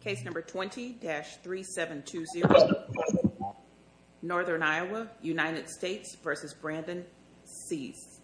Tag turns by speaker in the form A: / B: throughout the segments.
A: Case number 20-3720, Northern Iowa, United States versus Brandon Seas.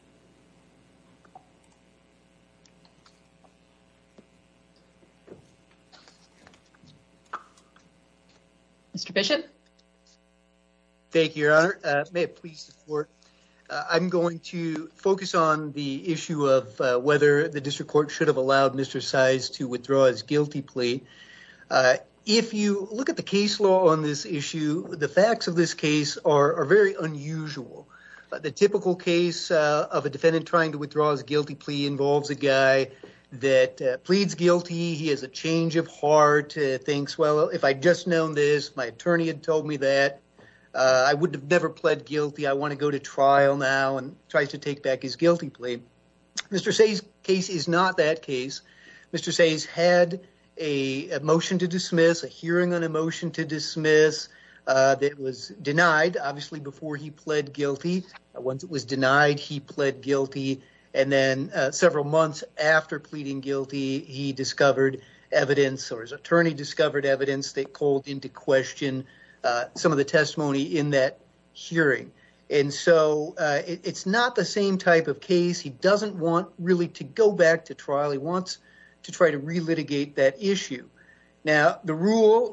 B: Mr. Bishop?
C: Thank you, Your Honor. May it please the court. I'm going to focus on the issue of whether the district court should have allowed Mr. Size to withdraw his guilty plea. If you look at the case law on this issue, the facts of this case are very unusual. The typical case of a defendant trying to withdraw his guilty plea involves a guy that pleads guilty. He has a change of heart, thinks, well, if I'd just known this, my attorney had told me that, I would have never pled guilty. I want to go to trial now, and tries to take back his guilty plea. Mr. Say's case is not that case. Mr. Say's had a motion to dismiss, a hearing on a motion to dismiss that was denied, obviously, before he pled guilty. Once it was denied, he pled guilty. And then several months after pleading guilty, he discovered evidence, or his attorney discovered evidence that called into question some of the testimony in that hearing. And so it's not the same type of case. He doesn't want really to go back to trial. He wants to try to relitigate that issue. Now, the Rule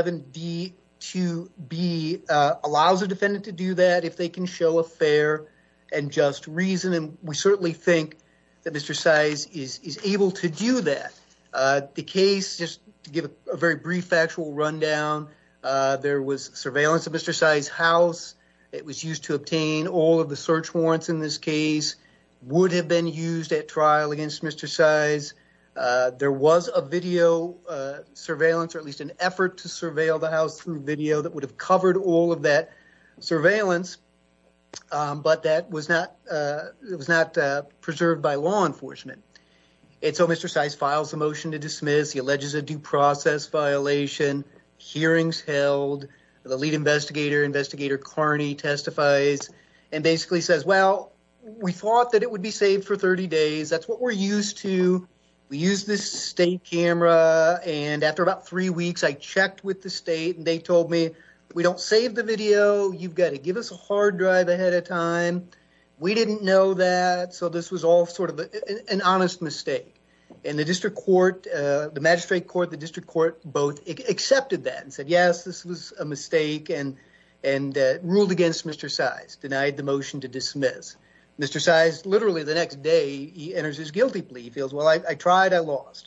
C: 11D2B allows a defendant to do that if they can show a fair and just reason. And we certainly think that Mr. Size is able to do that. The case, just to give a very brief factual rundown, there was surveillance of Mr. Size's house. It was used to obtain all of the search warrants in this case, would have been used at trial against Mr. Size. There was a video surveillance, or at least an effort to surveil the house through video that would have covered all of that surveillance, but that was not preserved by law enforcement. And so Mr. Size files a motion to dismiss. He alleges a due process violation. Hearings held. The lead investigator, Investigator Carney, testifies and basically says, well, we thought that it would be saved for 30 days. That's what we're used to. We used this state camera, and after about 3 weeks, I checked with the state, and they told me, we don't save the video. You've got to give us a hard drive ahead of time. We didn't know that, so this was all sort of an honest mistake. And the district court, the magistrate court, the district court both accepted that and said, yes, this was a mistake, and ruled against Mr. Size, denied the motion to dismiss. Mr. Size, literally the next day, he enters his guilty plea. He feels, well, I tried, I lost.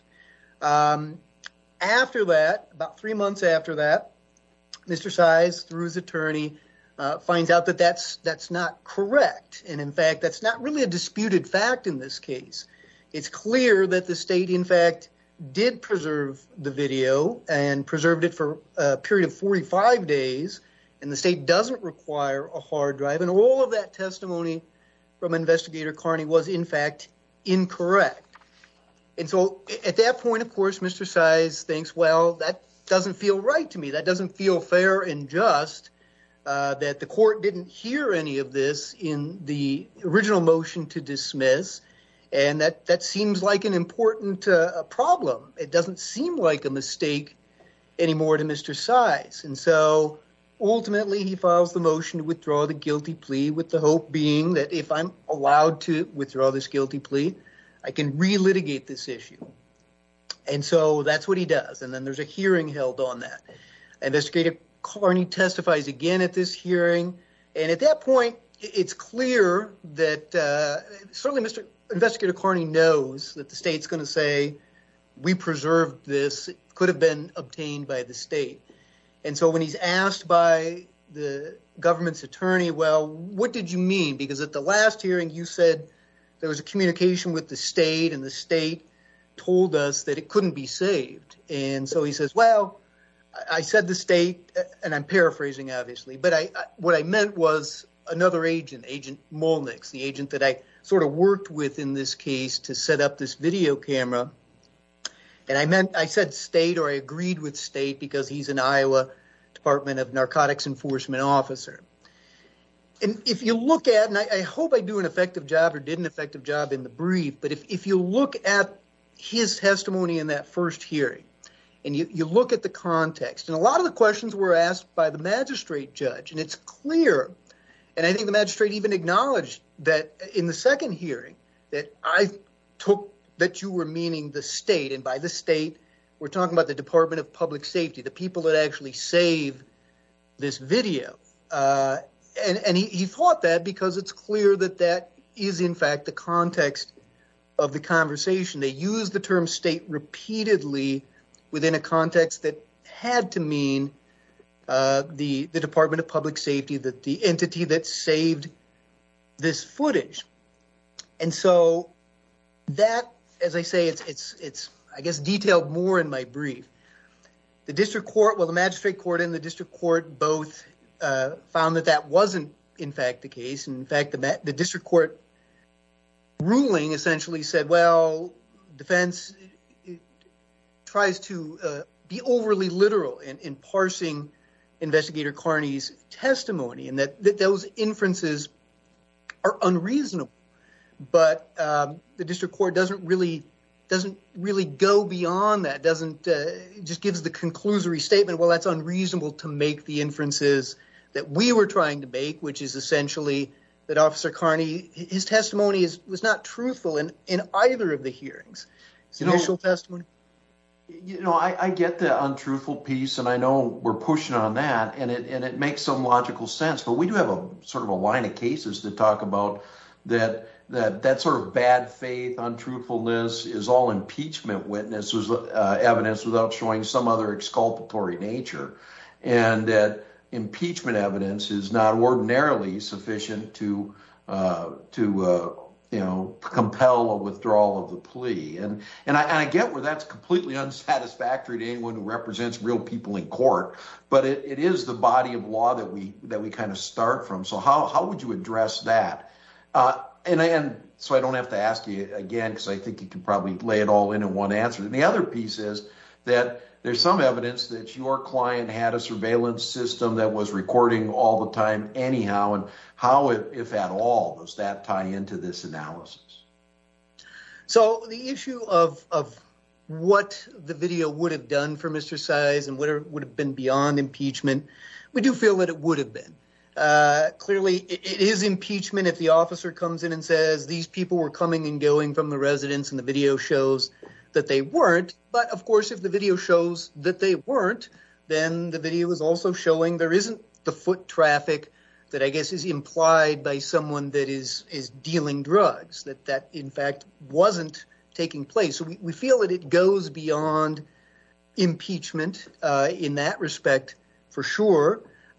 C: After that, about 3 months after that, Mr. Size, through his attorney, finds out that that's not correct. And in fact, that's not really a disputed fact in this case. It's clear that the state, in fact, did preserve the video and preserved it for a period of 45 days. And the state doesn't require a hard drive. And all of that testimony from Investigator Carney was, in fact, incorrect. And so at that point, of course, Mr. Size thinks, well, that doesn't feel right to me. That doesn't feel fair and just, that the court didn't hear any of this in the original motion to dismiss. And that seems like an important problem. It doesn't seem like a mistake anymore to Mr. Size. And so ultimately, he files the motion to withdraw the guilty plea, with the hope being that if I'm allowed to withdraw this guilty plea, I can relitigate this issue. And so that's what he does. And then there's a hearing held on that. Investigator Carney testifies again at this hearing. And at that point, it's clear that certainly Investigator Carney knows that the state's going to say, we preserved this. It could have been obtained by the state. And so when he's asked by the government's attorney, well, what did you mean? Because at the last hearing, you said there was a communication with the state, and the state told us that it couldn't be saved. And so he says, well, I said the state, and I'm paraphrasing, obviously, but what I meant was another agent, Agent Molnix, the agent that I sort of worked with in this case to set up this video camera. And I said state, or I agreed with state, because he's an Iowa Department of Narcotics Enforcement officer. And if you look at, and I hope I do an effective job or did an effective job in the brief, but if you look at his testimony in that first hearing, and you look at the context, and a lot of the questions were asked by the magistrate judge, and it's clear, and I think the magistrate even acknowledged that in the second hearing that I took that you were meaning the state, and by the state, we're talking about the Department of Public Safety, the people that actually save this video. And he thought that because it's clear that that is, in fact, the context of the conversation. They used the term state repeatedly within a context that had to mean the Department of Public Safety, the entity that saved this footage. And so that, as I say, it's I guess detailed more in my brief. The district court, well, the magistrate court and the district court both found that that wasn't, in fact, the case. And in fact, the district court ruling essentially said, well, defense tries to be overly literal in parsing Investigator Carney's testimony, and that those inferences are unreasonable. But the district court doesn't really go beyond that. Just gives the conclusory statement, well, that's unreasonable to make the inferences that we were trying to make, which is essentially that Officer Carney, his testimony was not truthful in either of the hearings. His initial testimony.
D: I get the untruthful piece, and I know we're pushing on that, and it makes some logical sense. But we do have a sort of a line of cases that talk about that sort of bad faith, untruthfulness is all impeachment witnesses evidence without showing some other exculpatory nature, and that impeachment evidence is not ordinarily sufficient to compel a withdrawal of the plea. And I get where that's completely unsatisfactory to anyone who represents real people in court, but it is the body of law that we kind of start from. So how would you address that? And so I don't have to ask you again, because I think you can probably lay it all in one answer. And the other piece is that there's some evidence that your client had a surveillance system that was recording all the time anyhow, and how, if at all, does that tie into this analysis?
C: So the issue of what the video would have done for Mr. Size and whether it would have been beyond impeachment, we do feel that it would have been. Clearly, it is impeachment if the officer comes in and says these people were coming and going from the residence and the video shows that they weren't. But of course, if the video shows that they weren't, then the video is also showing there isn't the foot traffic that I guess is implied by someone that is dealing drugs, that in fact wasn't taking place. So we feel that it goes beyond impeachment in that respect for sure.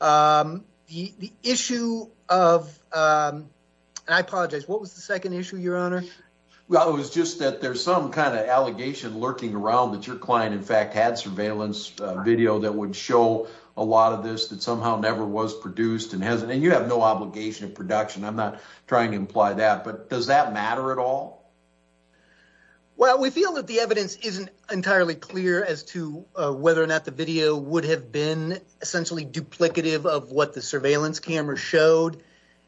C: The issue of, and I apologize, what was the second issue, Your Honor?
D: Well, it was just that there's some kind of allegation lurking around that your client, in fact, had surveillance video that would show a lot of this that somehow never was produced and hasn't. And you have no obligation of production. I'm not trying to imply that. But does that matter at all?
C: Well, we feel that the evidence isn't entirely clear as to whether or not the video would have been essentially duplicative of what the surveillance camera showed.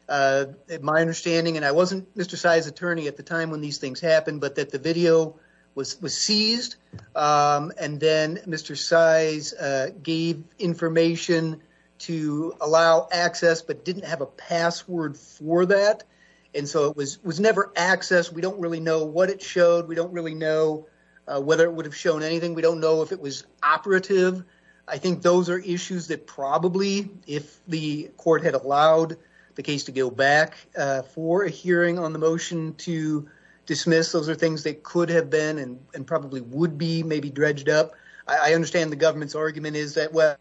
C: My understanding, and I wasn't Mr. Size's attorney at the time when these things happened, but that the video was seized, and then Mr. Size gave information to allow access, but didn't have a password for that. And so it was never accessed. We don't really know what it showed. We don't really know whether it would have shown anything. We don't know if it was operative. I think those are issues that probably, if the court had allowed the case to go back for a hearing on the motion to dismiss, those are things that could have been and probably would be maybe dredged up. I understand the government's argument is that, well,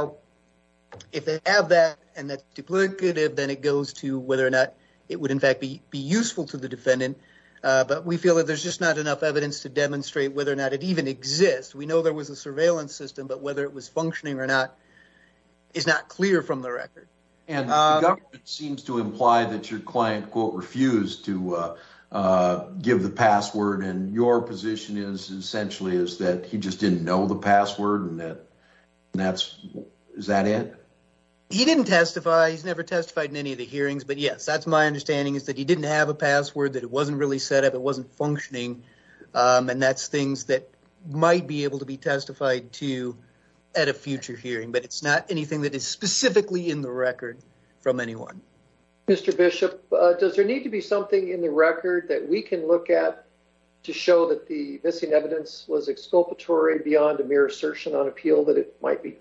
C: if they have that and that's duplicative, then it goes to whether or not it would in fact be useful to the defendant. But we feel that there's just not enough evidence to demonstrate whether or not it even exists. We know there was a surveillance system, but whether it was functioning or not is not clear from the record.
D: And the government seems to imply that your client, quote, refused to give the password, and your position is essentially is that he just didn't know the password, and is that it?
C: He didn't testify. He's never testified in any of the hearings, but yes, that's my understanding, is that he didn't have a password, that it wasn't really set up, it wasn't functioning, and that's things that might be able to be testified to at a future hearing, but it's not anything that is specifically in the record from anyone.
E: Mr. Bishop, does there need to be something in the record that we can look at to show that the missing evidence was exculpatory beyond a mere assertion on appeal that it might be?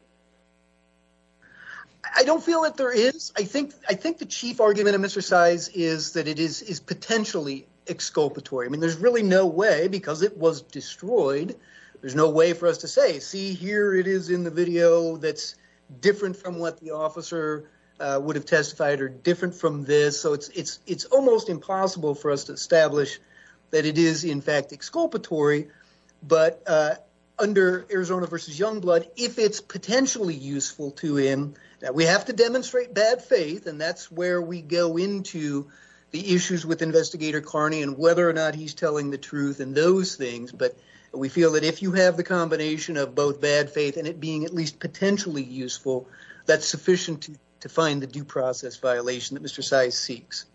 C: I don't feel that there is. I think the chief argument of Mr. Size is that it is potentially exculpatory. I mean, there's really no way, because it was destroyed, there's no way for us to say, see, here it is in the video that's different from what the officer would have testified, or different from this. So it's almost impossible for us to establish that it is in fact exculpatory. But under Arizona versus Youngblood, if it's potentially useful to him, we have to demonstrate bad faith, and that's where we go into the issues with Investigator Carney and whether or not he's telling the truth and those things. But we feel that if you have the combination of both bad faith and it being at least potentially useful, that's sufficient to find the due process violation that Mr. Size seeks.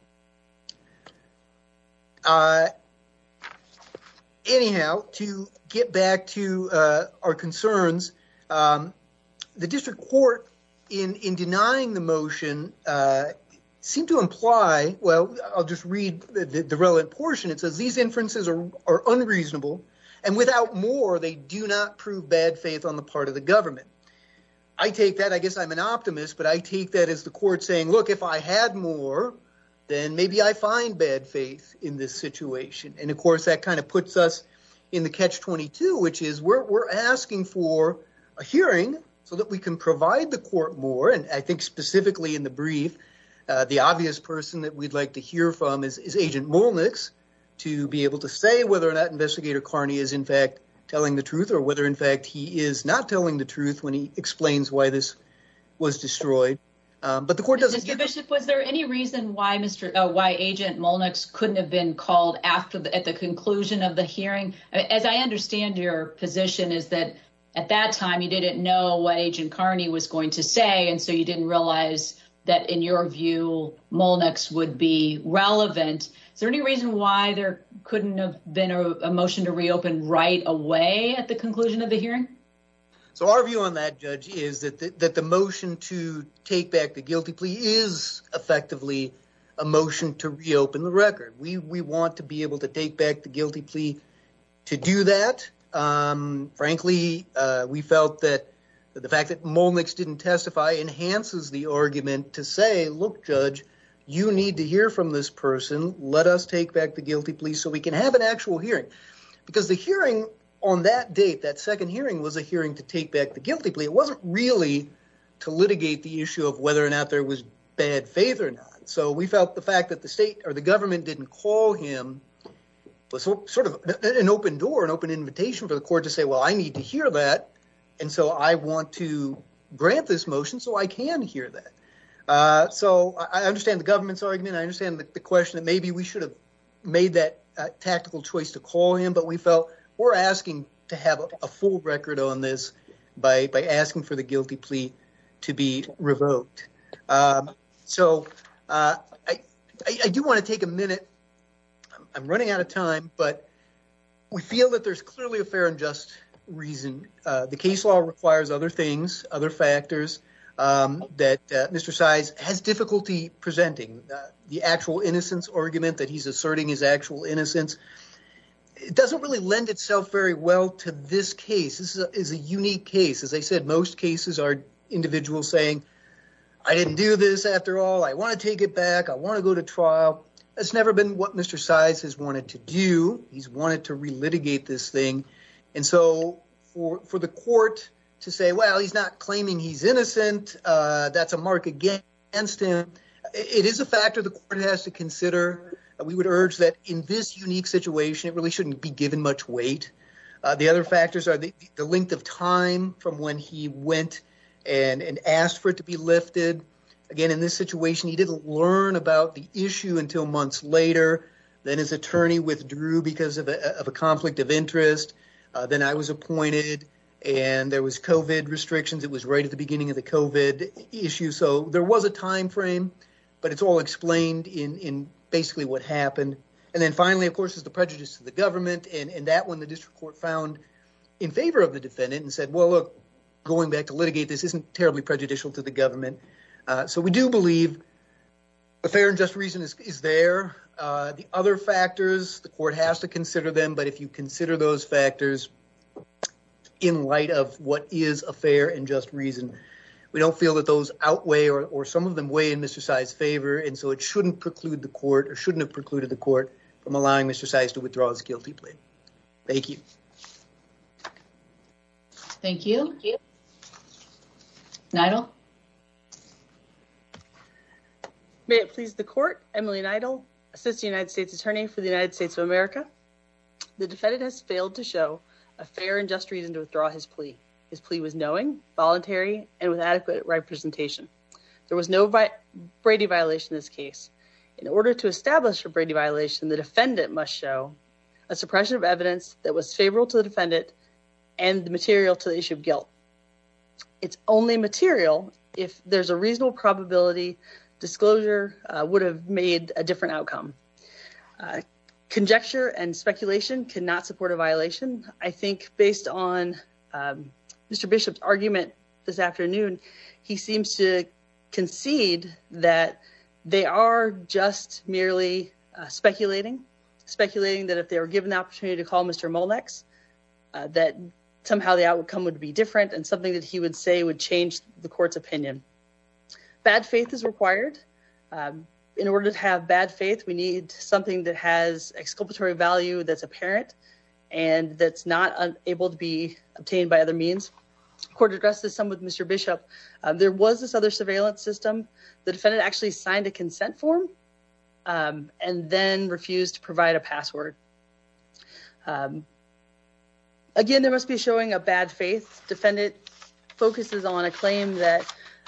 C: Anyhow, to get back to our concerns, the district court in denying the motion seemed to imply, well, I'll just read the relevant portion. It says, these inferences are unreasonable, and without more, they do not prove bad faith on the part of the government. I take that, I guess I'm an optimist, but I take that as the court saying, look, if I had more, then maybe I find bad faith in this situation. And of course, that kind of puts us in the catch-22, which is we're asking for a hearing so that we can provide the court more. And I think specifically in the brief, the obvious person that we'd like to hear from is Agent Molnix, to be able to say whether or not Investigator Carney is in fact telling the truth, or whether in fact he is not telling the truth when he explains why this was destroyed. But the court doesn't.
B: Mr. Bishop, was there any reason why why Agent Molnix couldn't have been called at the conclusion of the hearing? As I understand your position is that at that time you didn't know what Agent Carney was going to say, and so you didn't realize that in your view Molnix would be relevant. Is there any reason why there couldn't have been a motion to reopen right away at the conclusion of the hearing?
C: So our view on that, Judge, is that the motion to take back the guilty plea is effectively a motion to reopen the record. We want to be able to take back the guilty plea to do that. Frankly, we felt that the fact that Molnix didn't testify enhances the argument to say, look, Judge, you need to hear from this person. Let us take back the guilty plea so we can have an actual hearing. Because the hearing on that date, that second hearing, was a hearing to take back the guilty plea. It wasn't really to litigate the issue of whether or not there was bad faith or not. So we felt the fact that the state or the government didn't call him was sort of an open door, an open invitation for the court to say, well, I need to hear that, and so I want to grant this motion so I can hear that. So I understand the government's argument. I understand the question that maybe we should have made that tactical choice to call him, but we felt we're asking to have a full record on this by asking for the guilty plea to be revoked. So I do want to take a minute. I'm running out of time, but we feel that there's clearly a fair and just reason. The case law requires other things, other factors that Mr. Size has difficulty presenting. The actual innocence argument that he's asserting his actual innocence, it doesn't really lend itself very well to this case. This is a unique case. As I said, most cases are individuals saying, I didn't do this after all. I want to take it back. I want to go to trial. That's never been what Mr. Size has wanted to do. He's wanted to relitigate this thing. And so for the court to say, well, he's not claiming he's innocent, that's a mark against him, it is a factor the court has to consider. We would urge that in this unique situation, it really shouldn't be given much weight. The other factors are the length of time from when he went and asked for it to be lifted. Again, in this situation, he didn't learn about the issue until months later. Then his attorney withdrew because of a conflict of interest. Then I was appointed, and there was COVID restrictions. It was right at the beginning of the COVID issue. So there was a time frame, but it's all explained in basically what happened. And then finally, of course, is the prejudice to the government. And that one, the district court found in favor of the defendant and said, well, look, going back to litigate this isn't terribly prejudicial to the government. So we do believe a fair and just reason is there. The other factors, the court has to consider them, but if you consider those factors in light of what is a fair and just reason, we don't feel that those outweigh or some of them weigh in Mr. Sy's favor, and so it shouldn't preclude the court or shouldn't have precluded the court from allowing Mr. Sy to withdraw his guilty plea. Thank you.
B: Thank you. Neidl?
F: May it please the court, Emily Neidl, Assistant United States Attorney for the United States of America. The defendant has failed to show a fair and just reason to withdraw his plea. His plea was knowing, voluntary, and with adequate representation. There was no Brady violation in this case. In order to establish a Brady violation, the defendant must show a suppression of evidence that was favorable to the defendant and the material to the issue of guilt. It's only material if there's a reasonable probability disclosure would have made a different outcome. Conjecture and speculation cannot support a violation. I think based on Mr. Bishop's argument this afternoon, he seems to concede that they are just merely speculating that if they were given the opportunity to call Mr. Molnex, that somehow the outcome would be different and something that he would say would change the court's opinion. Bad faith is required. In order to have bad faith, we need something that has exculpatory value that's apparent and that's not able to be obtained by other means. The court addressed this some with Mr. Bishop. There was this other surveillance system. The defendant actually signed a consent form and then refused to provide a password. Again, there must be showing a bad faith. Defendant focuses on a claim that...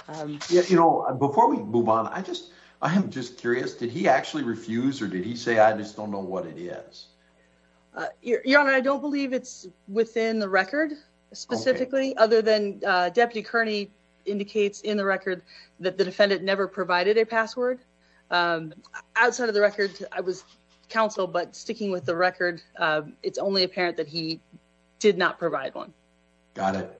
D: before we move on, I am just curious, did he actually refuse or did he say, I just don't know what it is?
F: Your Honor, I don't believe it's within the record specifically, other than Deputy Kearney indicates in the record that the defendant never provided a password. Outside of the record, I was counsel, but sticking with the record, it's only apparent that he did not provide one.
D: Got it.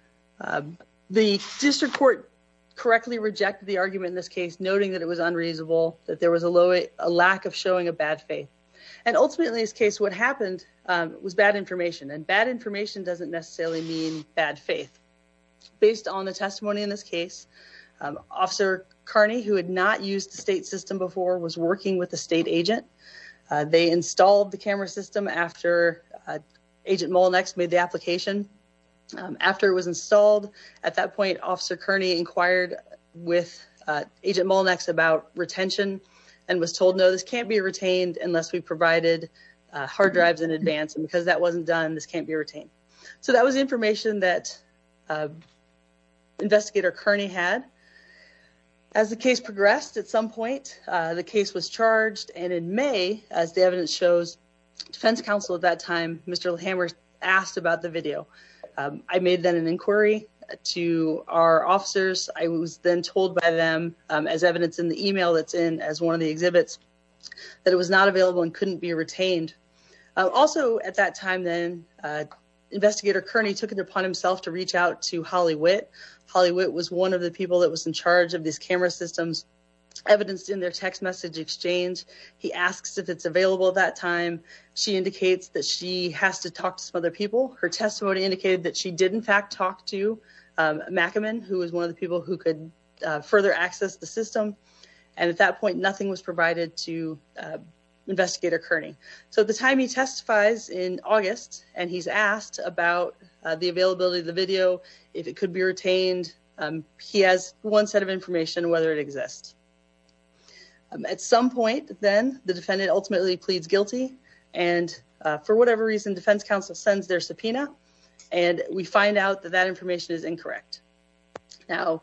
F: The district court correctly rejected the argument in this case, noting that it was unreasonable, that there was a lack of showing of bad faith. And ultimately, in this case, what happened was bad information. And bad information doesn't necessarily mean bad faith. Based on the testimony in this case, Officer Kearney, who had not used the state system before, was working with the state agent. They installed the camera system after Agent Molnex made the application. After it was installed, at that point, Officer Kearney inquired with Agent Molnex about retention and was told, no, this can't be retained unless we provided hard drives in advance. And because that wasn't done, this can't be retained. So that was information that Investigator Kearney had. As the case progressed, at some point, the case was charged. And in May, as the evidence shows, defense counsel at that time, Mr. Hammer, asked about the video. I made then an inquiry to our officers. I was then told by them, as evidence in the email that's in as one of the exhibits, that it was not available and couldn't be retained. Also at that time then, Investigator Kearney took it upon himself to reach out to Holly Witt. Holly Witt was one of the people that was in charge of these camera systems, evidenced in their text message exchange. He asks if it's available at that time. She indicates that she has to talk to some other people. Her testimony indicated that she did in fact talk to Mackaman, who was one of the people who could further access the system. And at that point, nothing was provided to Investigator Kearney. So at the time he testifies in August, and he's asked about the availability of the video, if it could be retained, he has one set of information, whether it exists. At some point, then, the defendant ultimately pleads guilty, and for whatever reason, defense counsel sends their subpoena, and we find out that that information is incorrect. Now,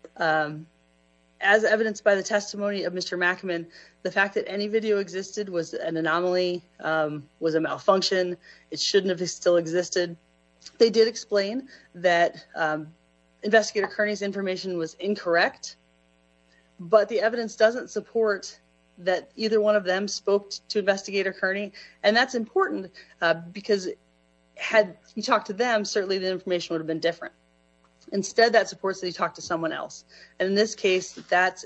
F: as evidenced by the testimony of Mr. Mackaman, the fact that any video existed was an anomaly, was a malfunction. It shouldn't have still existed. They did explain that Investigator Kearney's information was incorrect, but the evidence doesn't support that either one of them spoke to Investigator Kearney. And that's important because had he talked to them, certainly the information would have been different. Instead, that supports that he talked to someone else. And in this case, that's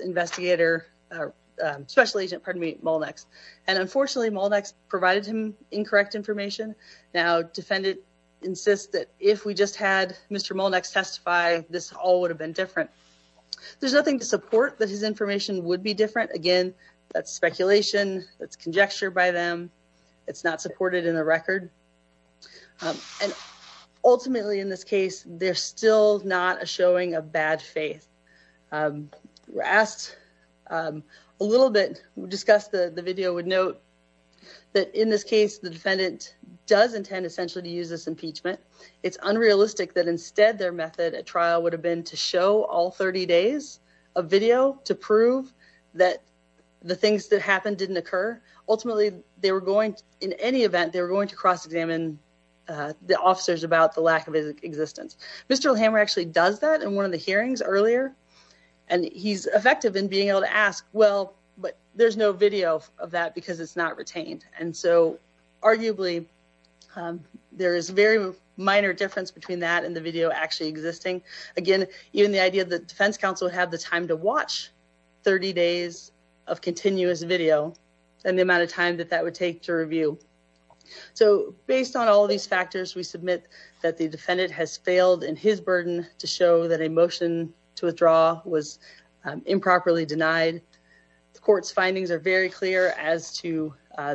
F: Special Agent, Molnex. And unfortunately, Molnex provided him incorrect information. Now, defendant insists that if we just had Mr. Molnex testify, this all would have been different. There's nothing to support that his information would be different. Again, that's speculation, that's conjecture by them. It's not supported in the record. And ultimately, in this case, there's still not a showing of bad faith. We're asked a little bit, we discussed the video, would note that in this case, the defendant does intend essentially to use this impeachment. It's unrealistic that instead their method at trial would have been to show all 30 days of video to prove that the things that happened didn't occur. Ultimately, they were going, in any event, they were going to cross-examine the officers about the lack of his existence. Mr. Hammer actually does that in one of the hearings earlier, and he's effective in being able to ask, well, but there's no video of that because it's not retained. And so arguably, there is a very minor difference between that and the video actually existing. Again, even the idea that defense counsel would have the time to watch 30 days of continuous video and the amount of time that would take to review. So based on all of these factors, we submit that the defendant has failed in his burden to show that a motion to withdraw was improperly denied. The court's findings are very clear as to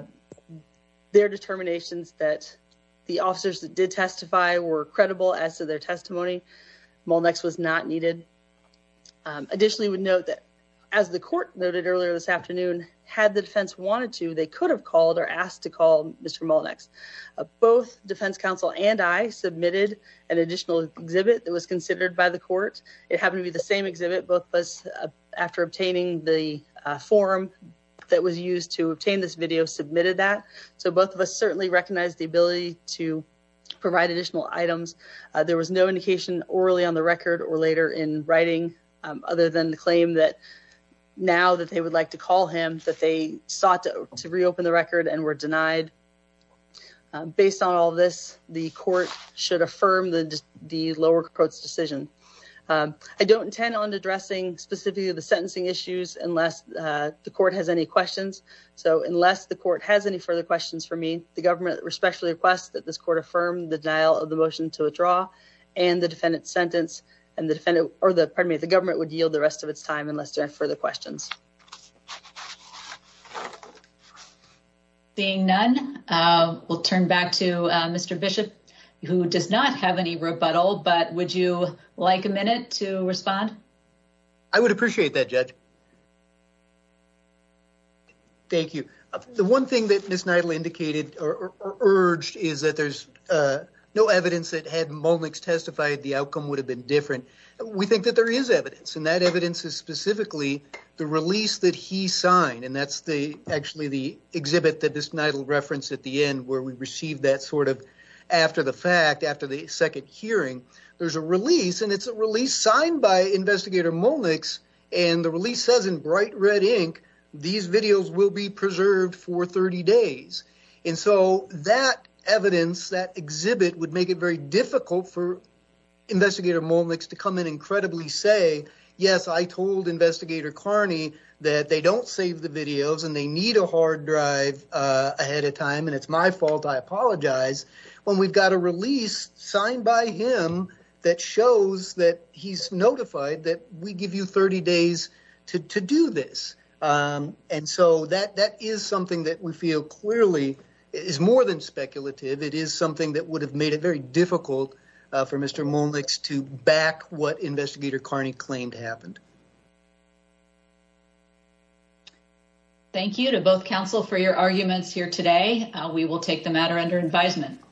F: their determinations that the officers that did testify were credible as to their testimony. Molnex was not needed. Additionally, we would note that, as the court noted earlier this afternoon, had the defense wanted to, they could have called or asked to call Mr. Molnex. Both defense counsel and I submitted an additional exhibit that was considered by the court. It happened to be the same exhibit. Both of us, after obtaining the form that was used to obtain this video, submitted that. So both of us certainly recognized the ability to provide additional items. There was no indication orally on the record or later in writing other than the claim that now that they would like to call him, that they sought to reopen the record and were denied. Based on all of this, the court should affirm the lower court's decision. I don't intend on addressing specifically the sentencing issues unless the court has any questions. So unless the court has any further questions for me, the government respectfully requests that this court affirm the denial of the motion to withdraw and the defendant's sentence, and the government would yield the rest of its time unless there are further questions.
B: Seeing none, we'll turn back to Mr. Bishop, who does not have any rebuttal, but would you like a minute to respond?
C: I would appreciate that, Judge. Thank you. The one thing that Ms. Neidl indicated or urged is that there's no evidence that had Molnex testified, the outcome would have been different. We think that there is evidence, and that evidence is specifically the release that he signed, and that's actually the exhibit that Ms. Neidl referenced at the end, where we received that sort of after the fact, after the second hearing. There's a release, and it's a release signed by Investigator Molnex, and the release says in bright red ink, these videos will be preserved for 30 days. And so that evidence, that exhibit, would make it very difficult for Investigator Molnex to come in and credibly say, yes, I told Investigator Carney that they don't save the videos and they need a hard drive ahead of time, and it's my fault, I apologize, when we've got a release signed by him that shows that he's notified that we give you 30 days to do this. And so that is something that we feel clearly is more than speculative. It is something that would have made it very difficult for Mr. Molnex to back what Investigator Carney claimed happened.
B: Thank you to both counsel for your arguments here today. We will take the matter under advisement.